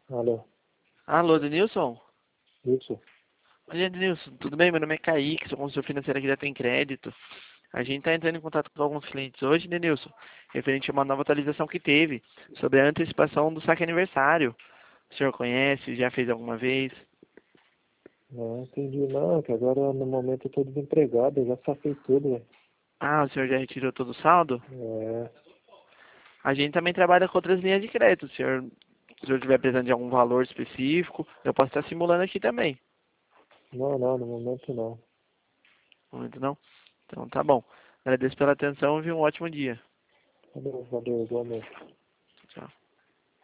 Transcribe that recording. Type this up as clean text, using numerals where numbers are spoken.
Alô, Alô, Denilson? isso? Oi, Denilson, tudo bem? Meu nome é Kaique, sou consultor financeiro aqui da Tem Crédito. A gente está entrando em contato com alguns clientes hoje, Denilson, referente a uma nova atualização que teve sobre a antecipação do saque aniversário. O senhor conhece? Já fez alguma vez? Não entendi não, que agora no momento eu tô desempregado, eu já saquei tudo, velho. Ah, o senhor já retirou todo o saldo? É, A gente também trabalha com outras linhas de crédito. Se o senhor estiver precisando de algum valor específico, eu posso estar simulando aqui também. não, no momento não. Muito não? Então tá bom. Agradeço pela atenção e um ótimo dia. Valeu, igualmente.